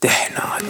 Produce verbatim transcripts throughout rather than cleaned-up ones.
دهنات.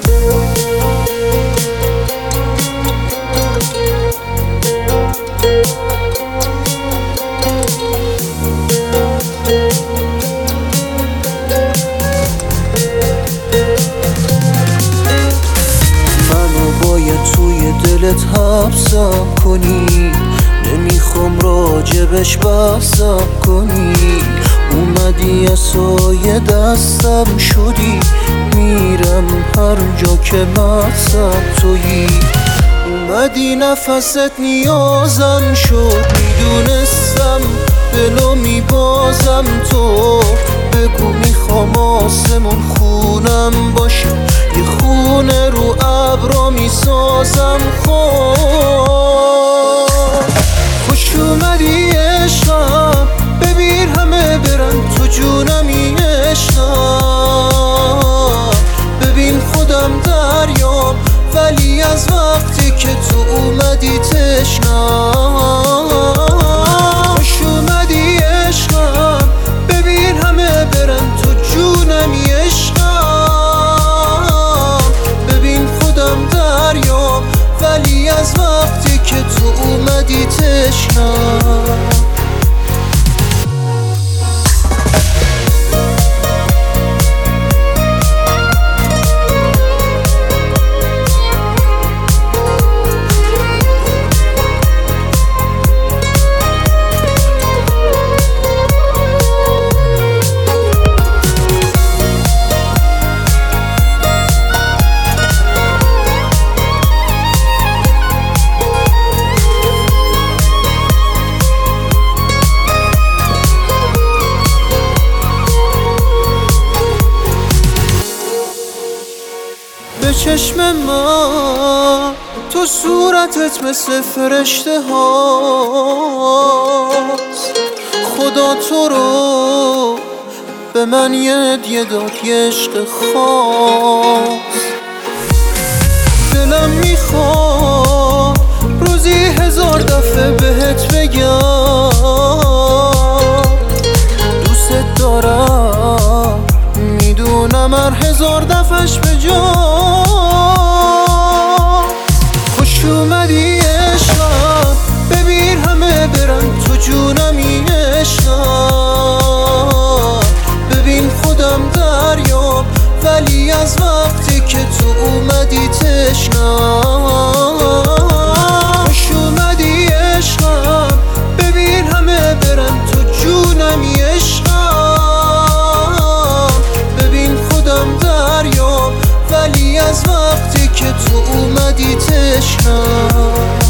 توی دلت حبسم کنی، نمیخوام راجبش بحثم کنی. اومدی از سایه دستم شدی، میرم هر جا که مقصد تویی. اومدی نفست نیازم شد، میدونستم دلو میبازم. تو بگو میخوام آسمون خونم باشه، یه خونه رو ابرا میسازم. خب خوش اومدی عشقم، ببین همه برن تو جونمی عشقم. ببین خودم دریام، ولی از وقتی که تو اومدی تشنم. خوش اومدی عشقم، ببین همه برن تو جونمی عشقم. ببین خودم دریام، ولی از وقتی که تو اومدی تشنم. به چشم من تو صورتت مثل فرشته هاست. خدا تو رو به من یه هدیه داد، یه عشق خاص. دلم میخواد روزی هزار دفعه بهت بگم دوست دارم، میدونم هر هزار دفعش به جا. خوش اومدی عشقم، ببین همه برن تو جونمی عشقم. ببین خودم دریام، ولی از وقتی که تو اومدی تشنم. خوش اومدی عشقم، ببین همه برن تو جونمی عشقم. ببین خودم دریام، ولی از وقتی که تو اومدی تشنم.